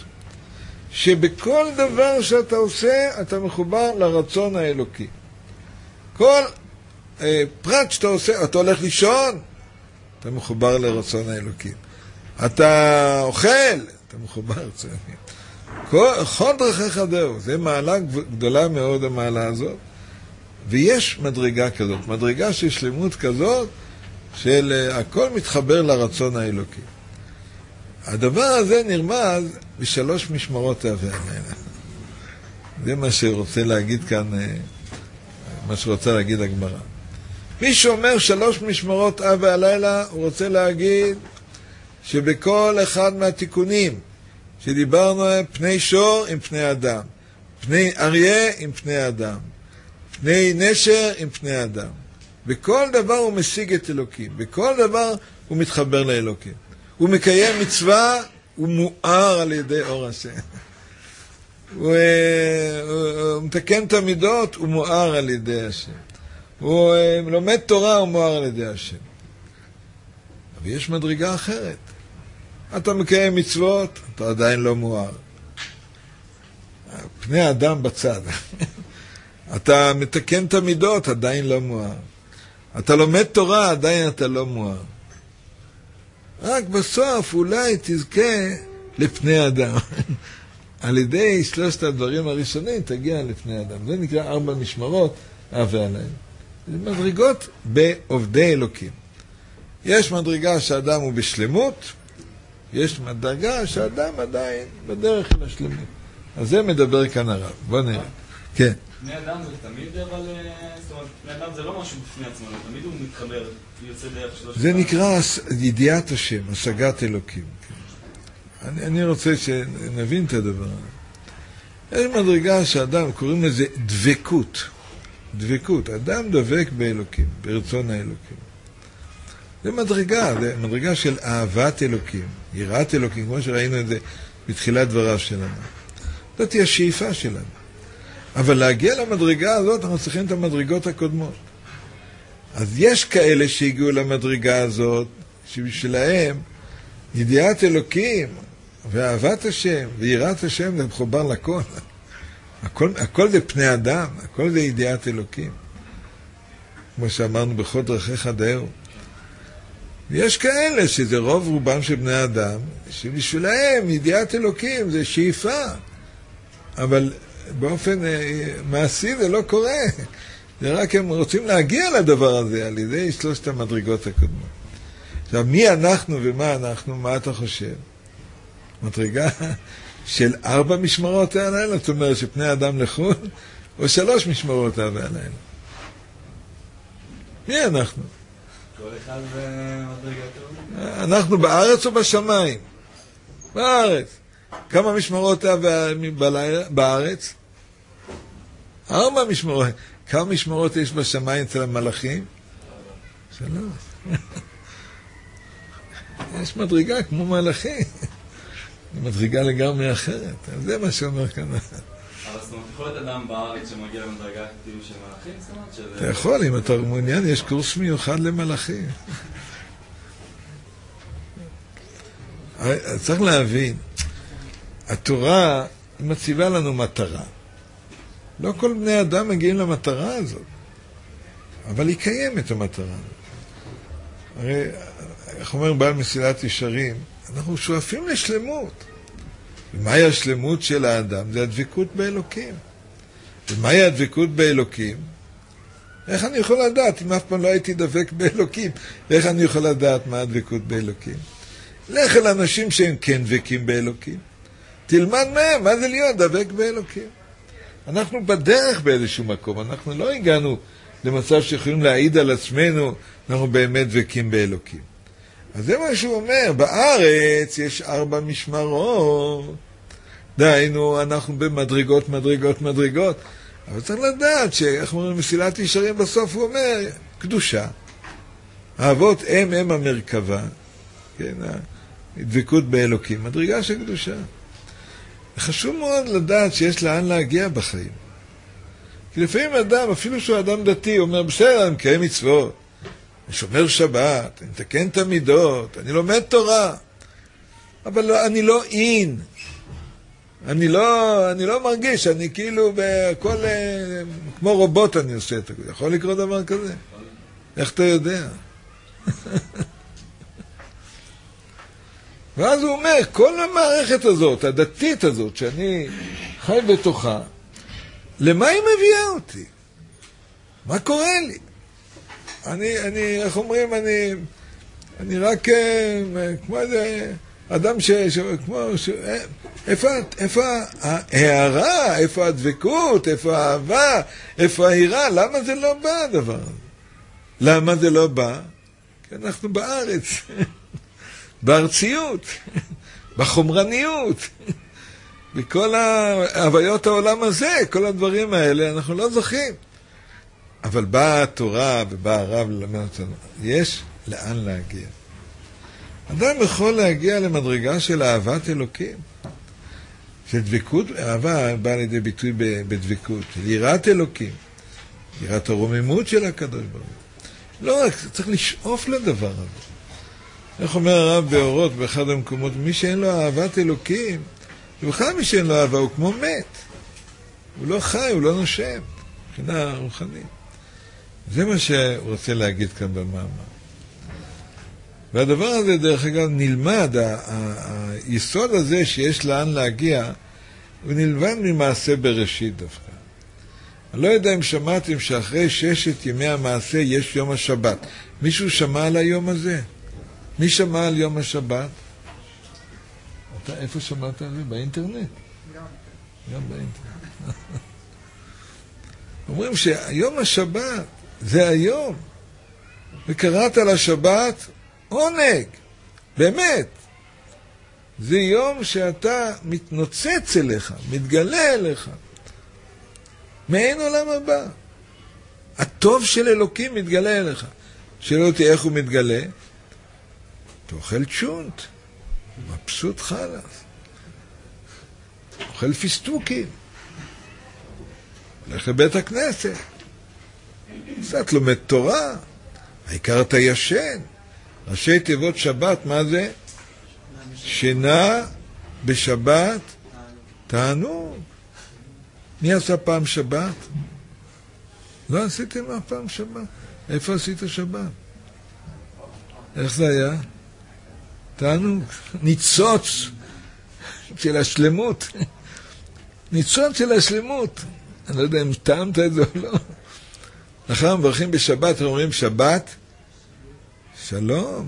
שבכל דבר שאתה עושה, אתה מחובר לרצון האלוקי. כל פרט שאתה עושה, אתה הולך לישון, אתה מחובר לרצון האלוקי. אתה אוכל, אתה מחובר לרצון האלוקי. כל דרכיך דאהו, זה מעלה גדולה מאוד המעלה הזאת. ויש מדרגה כזאת, מדרגה של שלמות כזאת, של הכל מתחבר לרצון האלוקי. הדבר הזה נרמז בשלוש משמרות הלילה. זה מה שרוצה להגיד כאן, מה שרוצה להגיד הגמרא. מי שאומר שלוש משמרות הלילה, הוא רוצה להגיד שבכל אחד מהתיקונים שדיברנו עליהם, פני שור עם פני אדם, פני אריה עם פני אדם, פני נשר עם פני אדם. בכל דבר הוא משיג את אלוקים, בכל דבר הוא מתחבר לאלוקים. הוא מקיים מצווה, הוא מואר על ידי אור השם. הוא מתקן את המידות, הוא מואר על ידי השם. הוא לומד תורה, הוא מואר על ידי השם. אבל יש מדרגה אחרת. אתה מקיים מצוות, אתה עדיין לא מואר. פני האדם בצד. אתה מתקן את המידות, עדיין לא מואר. אתה לומד תורה, עדיין אתה לא מואר. רק בסוף אולי תזכה לפני אדם. על ידי שלושת הדברים הראשונים תגיע לפני אדם. זה נקרא 4 משמרות, אהבה עליהם. זה מדרגות בעובדי אלוקים. יש מדרגה שהאדם הוא בשלמות, יש מדרגה שהאדם עדיין בדרך אל השלמות. אז זה מדבר כאן הרב. בוא נראה. כן. בני אדם זה תמיד, אבל זאת אומרת, בני אדם זה לא משהו בפני עצמו, תמיד הוא מתחבר, יוצא דרך שלוש... זה נקרא ידיעת השם, השגת אלוקים. אני רוצה שנבין את הדבר. יש מדרגה שאדם, קוראים לזה דבקות. דבקות. אדם דבק באלוקים, ברצון האלוקים. זה מדרגה של אהבת אלוקים, יראת אלוקים, כמו שראינו את זה בתחילת דבריו שלנו. זאת היא השאיפה שלנו. אבל להגיע למדרגה הזאת, אנחנו צריכים את המדרגות הקודמות. אז יש כאלה שהגיעו למדרגה הזאת, שבשלהם ידיעת אלוקים, ואהבת השם, ויראת השם, זה מחובר לכל. הכל זה פני אדם, הכל זה ידיעת אלוקים. כמו שאמרנו, בכל דרכיך דאהו. ויש כאלה שזה רוב רובם של בני אדם, שבשבילהם ידיעת אלוקים זה שאיפה. אבל באופן מעשי זה לא קורה. זה רק הם רוצים להגיע לדבר הזה על ידי שלושת המדרגות הקודמות. עכשיו, מי אנחנו ומה אנחנו? מה אתה חושב? מדרגה של 4 משמרות הלילה, זאת אומרת שפני אדם לחול, או 3 משמרות הלילה. מי אנחנו? כל אחד במדרגתו. אנחנו בארץ או בשמיים? בארץ. כמה משמרות בארץ? 4 משמרות. כמה משמרות יש בשמיים אצל המלאכים? 3. יש מדרגה כמו מלאכים. מדרגה לגמרי אחרת. זה מה שאומר כאן. אבל זאת אומרת, יכול להיות אדם בארץ שמגיע למדרגה כאילו של מלאכים? זאת אומרת, אתה יכול, אם אתה מעוניין, יש קורס מיוחד למלאכים. צריך להבין, התורה מציבה לנו מטרה. לא כל בני אדם מגיעים למטרה הזאת, אבל היא קיימת המטרה. הרי, איך אומר בעל מסילת ישרים, אנחנו שואפים לשלמות. ומהי השלמות של האדם? זה הדבקות באלוקים. ומהי הדבקות באלוקים? איך אני יכול לדעת? אם אף פעם לא הייתי דבק באלוקים, איך אני יכול לדעת מה הדבקות באלוקים? לך אל אנשים שהם כן דבקים באלוקים. תלמד מהם, מה זה להיות דבק באלוקים? אנחנו בדרך באיזשהו מקום, אנחנו לא הגענו למצב שיכולים להעיד על עצמנו, אנחנו באמת דבקים באלוקים. אז זה מה שהוא אומר, בארץ יש 4 משמרות, דיינו, אנחנו במדרגות, מדרגות, מדרגות, אבל צריך לדעת שאיך אומרים מסילת ישרים בסוף הוא אומר, קדושה. האבות הם המרכבה, כן, הדבקות באלוקים, מדרגה של קדושה. חשוב מאוד לדעת שיש לאן להגיע בחיים. כי לפעמים אדם, אפילו שהוא אדם דתי, אומר, בסדר, אני מקיים מצוות, אני שומר שבת, אני מתקן את המידות, אני לומד תורה, אבל לא, אני לא אין. אני לא מרגיש, אני כאילו בכל, כמו רובוט אני עושה את זה. יכול לקרות דבר כזה? איך אתה יודע? ואז הוא אומר, כל המערכת הזאת, הדתית הזאת, שאני חי בתוכה, למה היא מביאה אותי? מה קורה לי? איך אומרים, אני רק כמו איזה אדם איפה ההערה, איפה הדבקות, איפה האהבה, איפה ההירה, למה זה לא בא הדבר הזה? למה זה לא בא? כי אנחנו בארץ, בארציות, בחומרניות, בכל הוויות העולם הזה, כל הדברים האלה, אנחנו לא זוכים. אבל באה התורה ובא הרב ללמד אותנו, יש לאן להגיע. אדם יכול להגיע למדרגה של אהבת אלוקים. של דבקות, אהבה באה לידי ביטוי בדבקות, של יראת אלוקים, יראת הרוממות של הקדוש ברוך הוא. לא רק, צריך לשאוף לדבר הזה. איך אומר הרב באורות באחד המקומות, מי שאין לו אהבת אלוקים, ובכלל מי שאין לו אהבה הוא כמו מת. הוא לא חי, הוא לא נושם, מבחינה רוחנית. זה מה שהוא רוצה להגיד כאן במאמר. והדבר הזה, דרך אגב, נלמד, היסוד הזה שיש לאן להגיע, הוא נלמד ממעשה בראשית דווקא. אני לא יודע אם שמעתם שאחרי 6 ימי המעשה יש יום השבת. מישהו שמע על היום הזה? מי שמע על יום השבת? אתה איפה שמעת על זה? באינטרנט? גם באינטרנט. אומרים שהיום השבת זה היום. וקראת לשבת עונג. באמת. זה יום שאתה מתנוצץ אליך, מתגלה אליך. מעין עולם הבא. הטוב של אלוקים מתגלה אליך. שאלו אותי איך הוא מתגלה? אתה אוכל צ'ונט, מבסוט חלס. אוכל פיסטוקים. הולך לבית הכנסת. קצת לומד תורה. העיקר אתה ישן. ראשי תיבות שבת, מה זה? שינה בשבת תענוג. מי עשה פעם שבת? לא עשיתם מה פעם שבת? איפה עשית שבת? איך זה היה? תענוג. ניצוץ של השלמות. ניצוץ של השלמות. אני לא יודע אם טעמת את זה או לא. אחר מברכים בשבת, אומרים שבת שלום.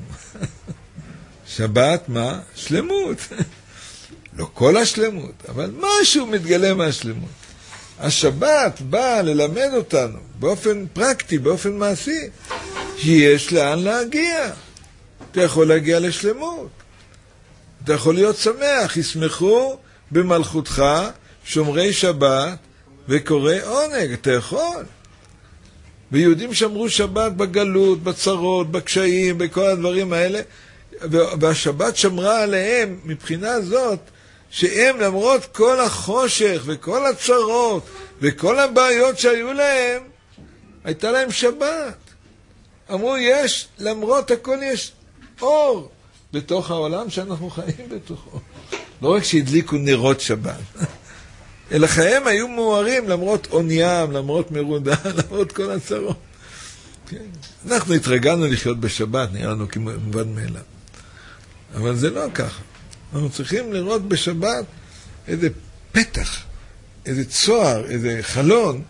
שבת מה? שלמות. לא כל השלמות, אבל משהו מתגלה מהשלמות. השבת באה ללמד אותנו באופן פרקטי, באופן מעשי, שיש לאן להגיע. אתה יכול להגיע לשלמות. אתה יכול להיות שמח. ישמחו במלכותך שומרי שבת וקורא עונג. אתה יכול. ויהודים שמרו שבת בגלות, בצרות, בקשיים, בכל הדברים האלה, והשבת שמרה עליהם מבחינה זאת, שהם למרות כל החושך וכל הצרות וכל הבעיות שהיו להם, הייתה להם שבת. אמרו יש, למרות הכל יש אור בתוך העולם שאנחנו חיים בתוכו. לא רק שהדליקו נרות שבת, אלא חיים היו מוארים למרות עוניים, למרות מרודה, למרות כל הצרות. כן. אנחנו התרגלנו לחיות בשבת, נראה לנו כמובן מאליו. אבל זה לא ככה. אנחנו צריכים לראות בשבת איזה פתח, איזה צוהר, איזה חלון,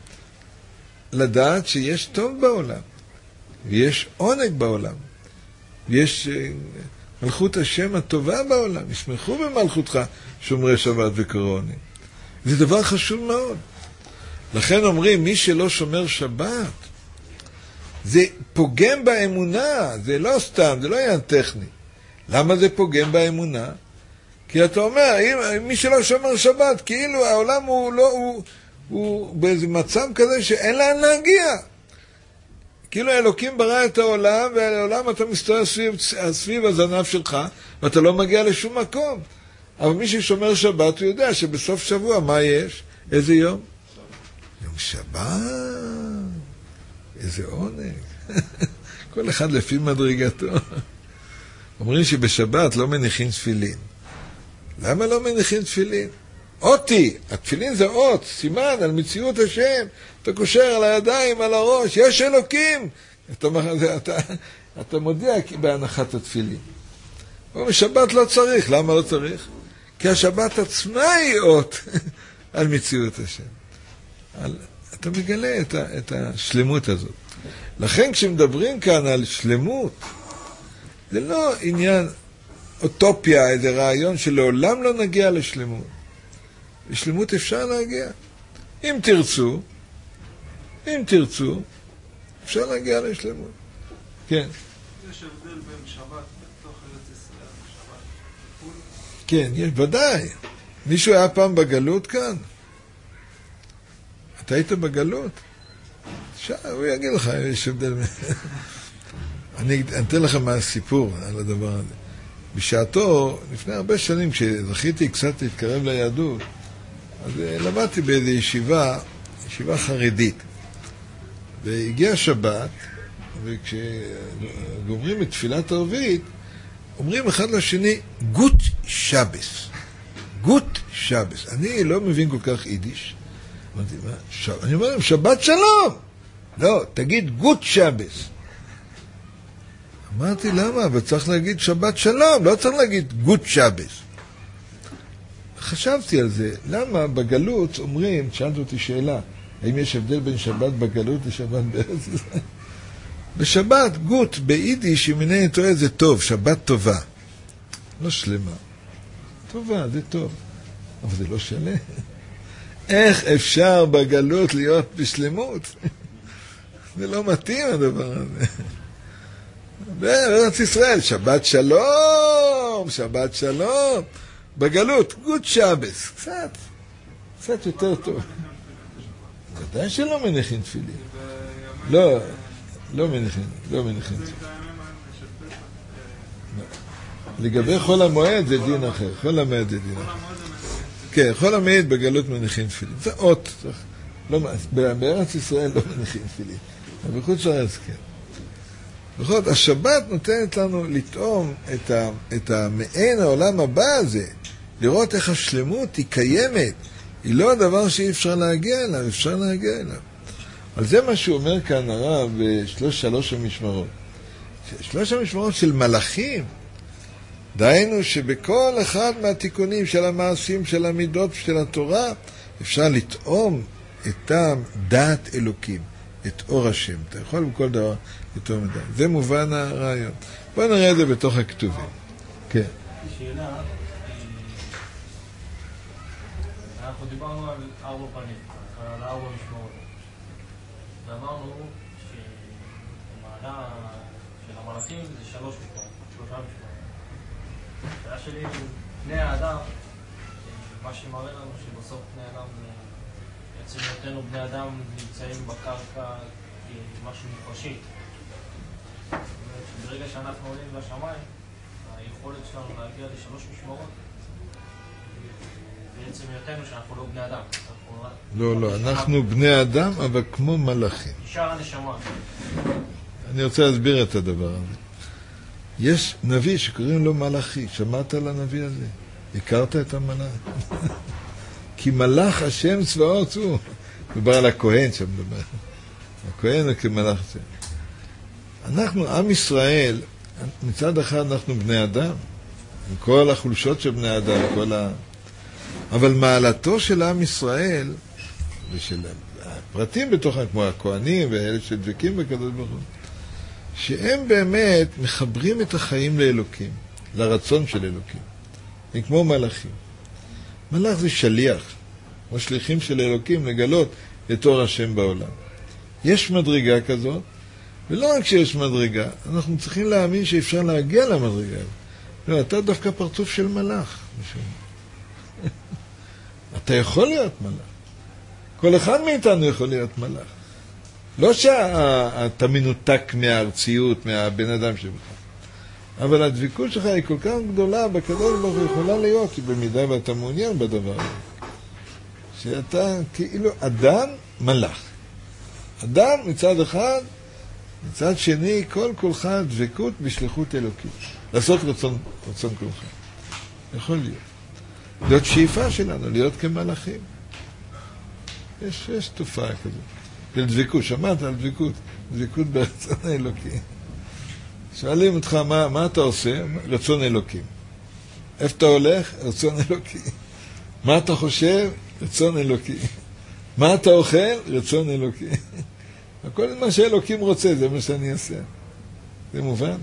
לדעת שיש טוב בעולם, ויש עונג בעולם, ויש מלכות השם הטובה בעולם, ישמחו במלכותך שומרי שבת וקורא עונג. זה דבר חשוב מאוד. לכן אומרים, מי שלא שומר שבת, זה פוגם באמונה, זה לא סתם, זה לא עניין טכני. למה זה פוגם באמונה? כי אתה אומר, מי שלא שומר שבת, כאילו העולם הוא באיזה מצב כזה שאין לאן להגיע. כאילו האלוקים ברא את העולם, והעולם אתה מסתובב סביב הזנב שלך, ואתה לא מגיע לשום מקום. אבל מי ששומר שבת, הוא יודע שבסוף שבוע, מה יש? איזה יום? יום שבת. איזה עונג. כל אחד לפי מדרגתו. אומרים שבשבת לא מניחים תפילין. למה לא מניחים תפילין? אותי, התפילין זה אות, סימן על מציאות השם. אתה קושר על הידיים, על הראש, יש אלוקים. אתה מודיע בהנחת התפילין. אבל בשבת לא צריך. למה לא צריך? כי השבת עצמה היא אות על מציאות השם. אתה מגלה את השלמות הזאת. לכן כשמדברים כאן על שלמות, זה לא עניין אוטופיה, איזה רעיון שלעולם לא נגיע לשלמות. לשלמות אפשר להגיע. אם תרצו, אפשר להגיע לשלמות. כן. יש הבדל בין שבת בתוך ארץ ישראל ושבת. כן, יש, ודאי. מישהו היה פעם בגלות כאן? אתה היית בגלות? הוא יגיד לך, יש הבדל. אני אתן לך מהסיפור על הדבר הזה. בשעתו, לפני הרבה שנים, כשזכיתי קצת להתקרב ליהדות, אז למדתי באיזו ישיבה חרדית. והגיע שבת, וכשגומרים את תפילת ערבית, אומרים אחד לשני, גוט שבס. גוט שבס. אני לא מבין כל כך יידיש. אמרתי, מה? אני אומר להם, שבת שלום! לא, תגיד גוט שבס. אמרתי, למה? אבל צריך להגיד שבת שלום, לא צריך להגיד גוט שבס. חשבתי על זה, למה בגלות אומרים, שאלת אותי שאלה, האם יש הבדל בין שבת בגלות לשבת בארץ ישראל? בשבת, גוט, ביידיש, אם אינני טועה, זה טוב, שבת טובה. לא שלמה. טובה, זה טוב. אבל זה לא שלם. איך אפשר בגלות להיות בשלמות? זה לא מתאים הדבר הזה. בארץ ישראל, שבת שלום, שבת שלום. בגלות, גוט שבס. קצת יותר טוב. ודאי שלא מניחים תפילין. לא מניחים. לגבי חול המועד זה דין אחר. חול המועד זה דין אחר. כן, חול המועד בגלות מניחים תפילין. זה אות. בארץ ישראל לא מניחים תפילין. אבל בחוץ לארץ כן. בכל זאת, השבת נותנת לנו לטעום את המעין העולם הבא הזה. לראות איך השלמות היא קיימת. היא לא הדבר שאי אפשר להגיע אליו, אפשר להגיע אליו. אבל זה מה שהוא אומר כאן הרב בשלוש המשמרות. שלוש המשמרות של מלאכים, דהיינו שבכל אחד מהתיקונים של המעשים, של המידות ושל התורה, אפשר לטעום את דעת אלוקים, את אור השם. אתה יכול בכל דבר לטעום את דעת. זה מובן הרעיון. בואו נראה את זה בתוך הכתובים. כן. שאלה, אנחנו דיברנו על 4 פנים, על 4 משמרות. ואמרנו שהמעלה של המלאכים זה 3 משמרות, 3 משמרות. השאלה שלי, בני האדם, מה שמראה לנו שבסוף בני אדם, בעצם היותנו בני אדם נמצאים בקרקע כמשהו מוחשי. ברגע שאנחנו עולים לשמיים, היכולת שלנו להגיע ל3 משמרות, בעצם היותנו שאנחנו לא בני אדם. לא, אנחנו בני אדם, אבל כמו מלאכים. נשאר הנשמה. אני רוצה להסביר את הדבר הזה. יש נביא שקוראים לו מלאכי. שמעת על הנביא הזה? הכרת את המלאך? כי מלאך השם צבאות הוא. מדבר על הכהן שם מדבר. הכהן הוא כמלאך השם. אנחנו, עם ישראל, מצד אחד אנחנו בני אדם, עם כל החולשות של בני אדם, אבל מעלתו של עם ישראל, ושל הפרטים בתוכם, כמו הכהנים ואלה שדבקים בקדוש ברוך הוא, שהם באמת מחברים את החיים לאלוקים, לרצון של אלוקים. הם כמו מלאכים. מלאך זה שליח, או שליחים של אלוקים לגלות את אור השם בעולם. יש מדרגה כזאת, ולא רק שיש מדרגה, אנחנו צריכים להאמין שאפשר להגיע למדרגה. לא, אתה דווקא פרצוף של מלאך. אתה יכול להיות מלאך. כל אחד מאיתנו יכול להיות מלאך. לא שאתה מנותק מהארציות, מהבן אדם שלך. אבל הדביקות שלך היא כל כך גדולה, בקדוש ברוך הוא יכולה להיות, במידה ואתה מעוניין בדבר הזה. שאתה כאילו אדם מלאך. אדם מצד אחד, מצד שני, כל כולך דבקות בשליחות אלוקית. לעשות רצון כולך. יכול להיות. זאת שאיפה שלנו, להיות כמלאכים. יש תופעה כזאת. של דבקות, שמעת על דבקות? דבקות ברצון האלוקי. שואלים אותך, מה אתה עושה? רצון אלוקים. איפה אתה הולך? רצון אלוקי. מה אתה חושב? רצון אלוקי. מה אתה אוכל? רצון אלוקי. הכל מה שאלוקים רוצה, זה מה שאני אעשה. זה מובן?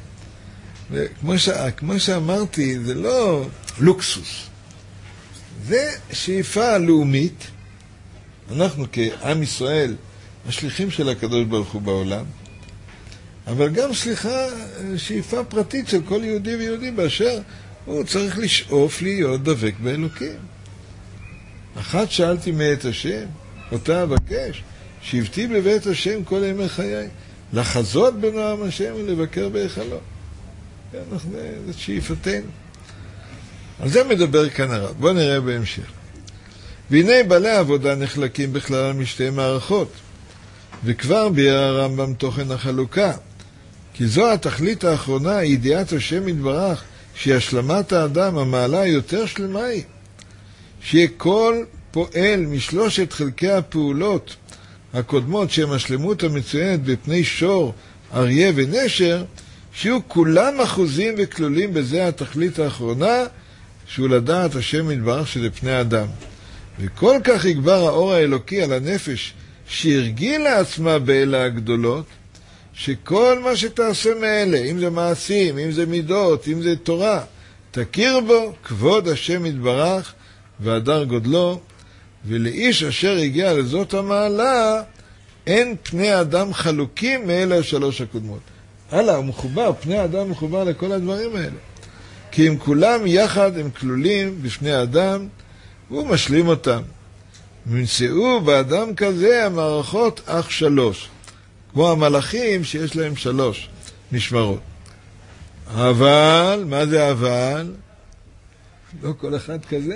וכמו שאמרתי, זה לא לוקסוס. זה שאיפה לאומית. אנחנו כעם ישראל, השליחים של הקדוש ברוך הוא בעולם, אבל גם שאיפה פרטית של כל יהודי ויהודי באשר הוא צריך לשאוף להיות דבק באלוקים. אחת שאלתי מאת השם, אותה אבקש, שבתי בבית השם כל ימי חיי, לחזות בנועם השם ולבקר בהיכלו. זאת שאיפתנו. על זה מדבר כאן הרב. בואו נראה בהמשך. והנה בעלי העבודה נחלקים בכלל משתי מערכות, וכבר ביאר הרמב"ם תוכן החלוקה, כי זו התכלית האחרונה, ידיעת השם יתברך, שהיא השלמת האדם, המעלה היותר שלמה היא, שיהיה כל פועל משלושת חלקי הפעולות הקודמות, שהם השלמות המצוינת בפני שור, אריה ונשר, שיהיו כולם אחוזים וכלולים בזה התכלית האחרונה, שהוא לדעת השם יתברך שזה פני אדם. וכל כך יגבר האור האלוקי על הנפש שהרגיל לעצמה באלה הגדולות, שכל מה שתעשה מאלה, אם זה מעשים, אם זה מידות, אם זה תורה, תכיר בו כבוד השם יתברך והדר גודלו, ולאיש אשר הגיע לזאת המעלה, אין פני אדם חלוקים מאלה השלוש הקודמות. הלאה, הוא מחובר, פני אדם מחובר לכל הדברים האלה. כי הם כולם יחד הם כלולים בפני האדם, והוא משלים אותם. נמצאו באדם כזה המערכות אך שלוש, כמו המלאכים שיש להם 3 משמרות. אבל, מה זה אבל? לא כל אחד כזה.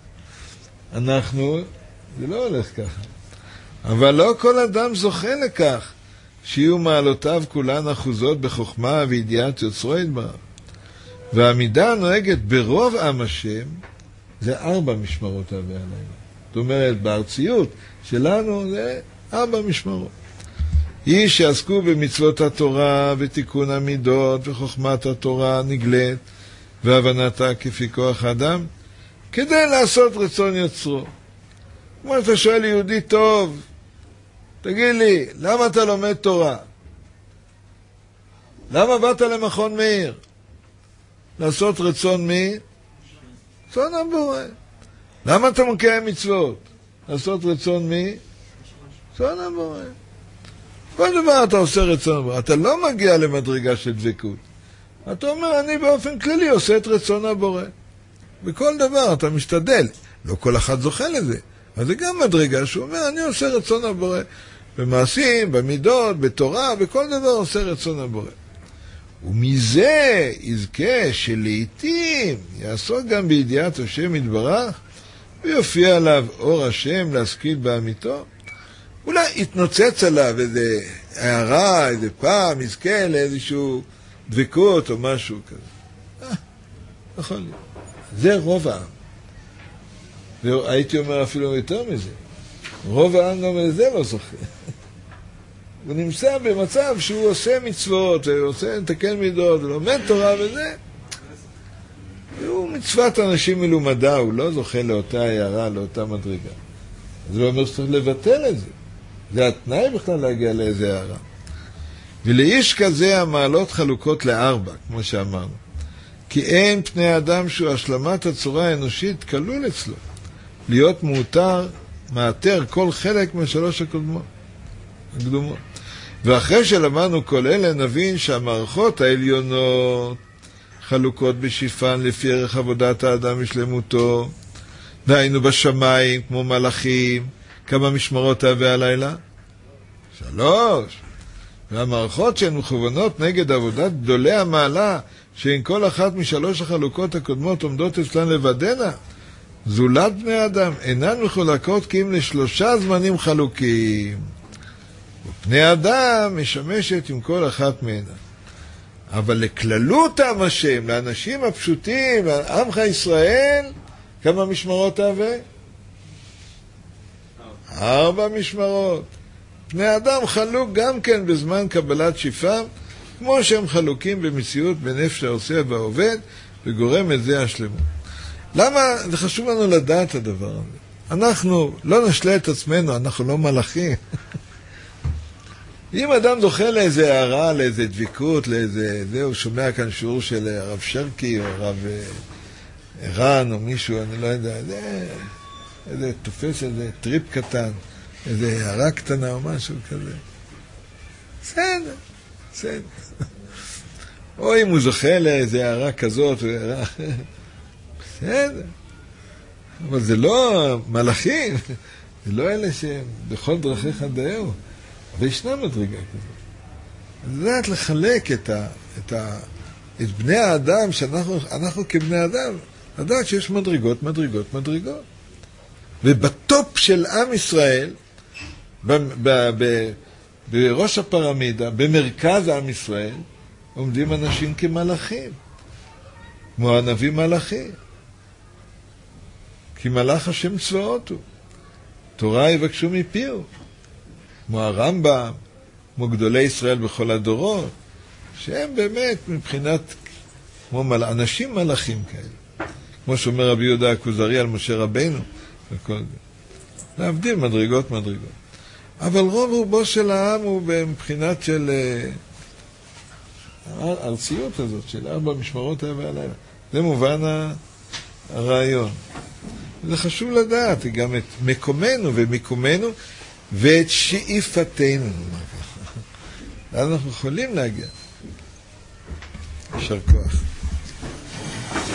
זה לא הולך ככה. אבל לא כל אדם זוכה לכך, שיהיו מעלותיו כולן אחוזות בחוכמה וידיעת יוצרו יתברך. והעמידה הנוהגת ברוב עם השם, זה 4 משמרות הווה הלילה. זאת אומרת, בארציות שלנו זה 4 משמרות. היא שעסקו במצוות התורה ותיקון המידות וחוכמת התורה נגלית והבנתה כפי כוח האדם, כדי לעשות רצון יוצרו. כמו אתה שואל יהודי טוב, תגיד לי, למה אתה לומד תורה? למה באת למכון מאיר? לעשות רצון מי? רצון הבורא. למה אתה מקיים מצוות? לעשות רצון מי? רצון הבורא. כל דבר אתה עושה רצון הבורא. אתה לא מגיע למדרגה של דבקות. אתה אומר, אני באופן כללי עושה את רצון הבורא. בכל דבר אתה משתדל. לא כל אחד זוכה לזה. אז זה גם מדרגה שהוא אומר, אני עושה רצון הבורא. במעשים, במידות, בתורה, בכל דבר עושה רצון הבורא. ומזה יזכה שלעיתים יעסוק גם בידיעת השם יתברך, ויופיע עליו אור השם להשכיל באמיתו. אולי יתנוצץ עליו איזה הערה, איזה פעם, יזכה לאיזשהו דבקות או משהו כזה. נכון. זה רוב העם. והייתי אומר אפילו יותר מזה. רוב העם גם לזה לא זוכה. הוא נמצא במצב שהוא עושה מצוות, ועושה לתקן מידות, ולומד תורה וזה. והוא מצוות אנשים מלומדה, הוא לא זוכה לאותה הערה, לאותה מדרגה. זה לא אומר שצריך לבטל את זה. זה התנאי בכלל להגיע לאיזה הערה. ולאיש כזה המעלות חלוקות ל4, כמו שאמרנו. כי אין פני אדם שהוא השלמת הצורה האנושית כלול אצלו. להיות מאתר כל חלק מהשלוש הקדומות. ואחרי שלמדנו כל אלה נבין שהמערכות העליונות חלוקות בשפען לפי ערך עבודת האדם ושלמותו. דהיינו בשמיים כמו מלאכים, כמה משמרות הווה הלילה? 3. והמערכות שהן מכוונות נגד עבודת גדולי המעלה, שהן כל אחת משלוש החלוקות הקודמות עומדות אצלן לבדנה, זולת בני אדם אינן מחולקות כי אם ל3 זמנים חלוקים. ופני אדם משמשת עם כל אחת מהן. אבל לכללות עם השם, לאנשים הפשוטים, לעמך ישראל, כמה משמרות הווה? 4 משמרות. פני אדם חלוק גם כן בזמן קבלת שפעם, כמו שהם חלוקים במציאות בנפש העושה והעובד, וגורם את זה השלמות. למה זה חשוב לנו לדעת הדבר הזה? אנחנו לא נשלה את עצמנו, אנחנו לא מלאכים. אם אדם זוכה לאיזה הערה, לאיזה דביקות, לאיזה... הוא שומע כאן שיעור של הרב שרקי או הרב ערן או מישהו, אני לא יודע, איזה תופס איזה טריפ קטן, איזה הערה קטנה או משהו כזה. בסדר, בסדר. או אם הוא זוכה לאיזה הערה כזאת או הערה אחרת. בסדר. אבל זה לא מלאכים. זה לא אלה שהם בכל דרכיך דאהו, אבל ישנה מדרגה כזאת. לדעת לחלק את בני האדם, שאנחנו כבני אדם, לדעת שיש מדרגות, מדרגות, מדרגות. ובטופ של עם ישראל, בראש הפירמידה, במרכז עם ישראל, עומדים אנשים כמלאכים, כמו הנביא מלאכי. כי מלאך השם צבאות הוא. תורה יבקשו מפיהו. כמו הרמב"ם, כמו גדולי ישראל בכל הדורות, שהם באמת מבחינת, כמו אנשים מלאכים כאלה. כמו שאומר רבי יהודה הכוזרי על משה רבנו, וכל זה. להבדיל מדרגות מדרגות. אבל רוב רובו של העם הוא מבחינת של הארציות הזאת, של 4 משמרות הערב והלילה. זה מובן הרעיון. זה חשוב לדעת גם את מקומנו ומיקומנו ואת שאיפתנו. אנחנו יכולים להגיע. יישר כוח.